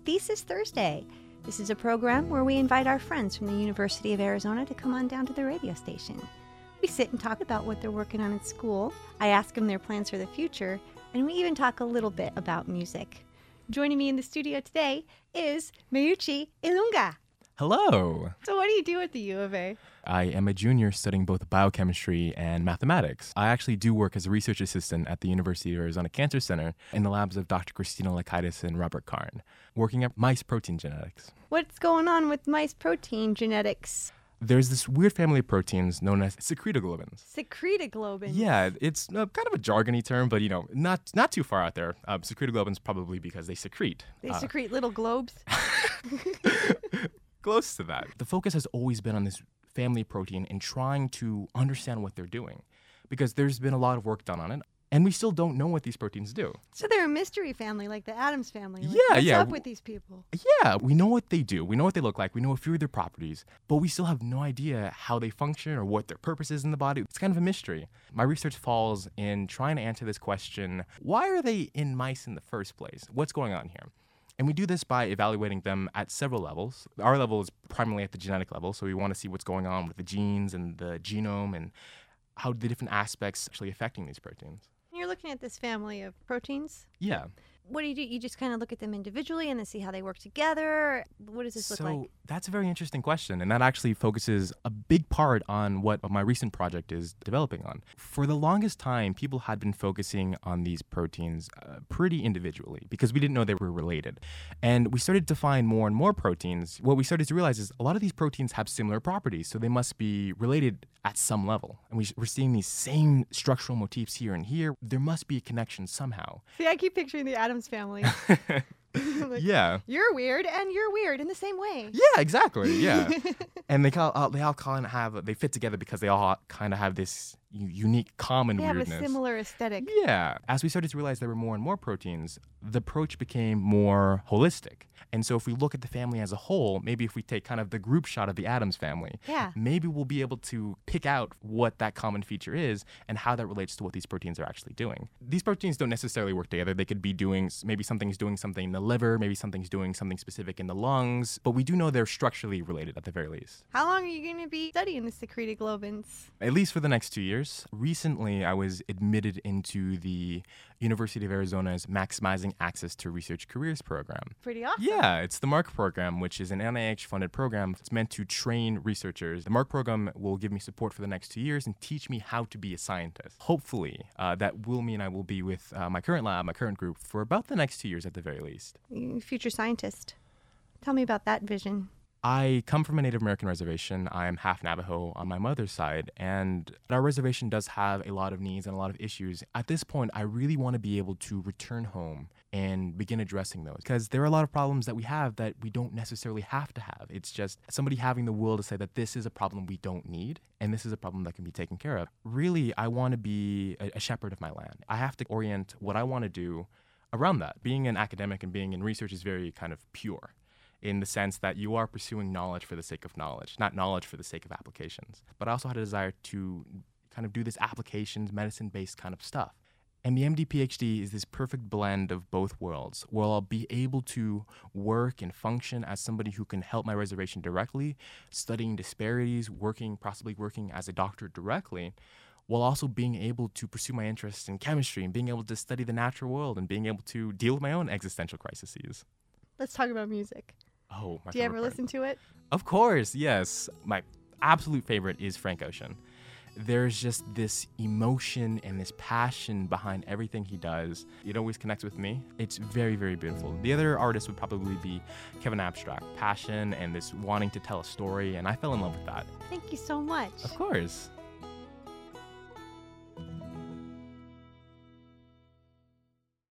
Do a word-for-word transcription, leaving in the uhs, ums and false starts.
Thesis Thursday. This is a program where we invite our friends from the University of Arizona to come on down to the radio station. We sit and talk about what they're working on in school. I ask them their plans for the future, and we even talk a little bit about music. Joining me in the studio today is Meucci Ilunga. Hello. So what do you do at the U of A? I am a junior studying both biochemistry and mathematics. I actually do work as a research assistant at the University of Arizona Cancer Center in the labs of Doctor Christina Lakaitis and Robert Karn, working at mice protein genetics. What's going on with mice protein genetics? There's this weird family of proteins known as secretoglobins. Secretoglobins? Yeah, it's uh, kind of a jargony term, but, you know, not not too far out there. Uh, secretoglobins probably because they secrete. They uh, secrete little globes? Close to that. The focus has always been on this family protein and trying to understand what they're doing, because there's been a lot of work done on it, and we still don't know what these proteins do. So they're a mystery family, like the Addams family. Like, Yeah, what's yeah. up with these people? Yeah, we know what they do. We know what they look like. We know a few of their properties, but we still have no idea how they function or what their purpose is in the body. It's kind of a mystery. My research falls in trying to answer this question: why are they in mice in the first place? What's going on here? And we do this by evaluating them at several levels. Our level is primarily at the genetic level, so we want to see what's going on with the genes and the genome and how the different aspects actually affecting these proteins. You're looking at this family of proteins. Yeah. What do you do? You just kind of look at them individually and then see how they work together? What does this look so like? That's a very interesting question, and that actually focuses a big part on what my recent project is developing on. For the longest time, people had been focusing on these proteins uh, pretty individually because we didn't know they were related. And we started to find more and more proteins. What we started to realize is a lot of these proteins have similar properties, so they must be related at some level. And we, we're seeing these same structural motifs here and here. There must be a connection somehow. See, I keep picturing the Addams family. Like, yeah. You're weird and you're weird in the same way. Yeah, exactly. Yeah. And they all, uh, they all kind of have, they fit together because they all kind of have this u- unique common They have weirdness. a similar aesthetic. Yeah. As we started to realize there were more and more proteins, the approach became more holistic. And so if we look at the family as a whole, maybe if we take kind of the group shot of the Addams family, Yeah. maybe we'll be able to pick out what that common feature is and how that relates to what these proteins are actually doing. These proteins don't necessarily work together. They could be doing, maybe something's doing something in the liver, maybe something's doing something specific in the lungs, but we do know they're structurally related at the very least. How long are you going to be studying the secretoglobins? At least for the next two years. Recently, I was admitted into the University of Arizona's Maximizing Access to Research Careers program. Pretty awesome. Yeah, it's the MARC program, which is an N I H-funded program. It's meant to train researchers. The MARC program will give me support for the next two years and teach me how to be a scientist. Hopefully, uh, that will mean I will be with uh, my current lab, my current group, for about the next two years at the very least. Future scientist. Tell me about that vision. I come from a Native American reservation. I am half Navajo on my mother's side, and our reservation does have a lot of needs and a lot of issues. At this point, I really want to be able to return home and begin addressing those, because there are a lot of problems that we have that we don't necessarily have to have. It's just somebody having the will to say that this is a problem we don't need, and this is a problem that can be taken care of. Really, I want to be a, a shepherd of my land. I have to orient what I want to do around that. Being an academic and being in research is very kind of pure, in the sense that you are pursuing knowledge for the sake of knowledge, not knowledge for the sake of applications. But I also had a desire to kind of do this applications, medicine-based kind of stuff. And the M D PhD is this perfect blend of both worlds, where I'll be able to work and function as somebody who can help my reservation directly, studying disparities, working, possibly working as a doctor directly, while also being able to pursue my interests in chemistry and being able to study the natural world and being able to deal with my own existential crises. Let's talk about music. Oh, my Do you ever favorite part. listen to it? Of course, yes. My absolute favorite is Frank Ocean. There's just this emotion and this passion behind everything he does. It always connects with me. It's very, very beautiful. The other artist would probably be Kevin Abstract. Passion and this wanting to tell a story, and I fell in love with that. Thank you so much. Of course.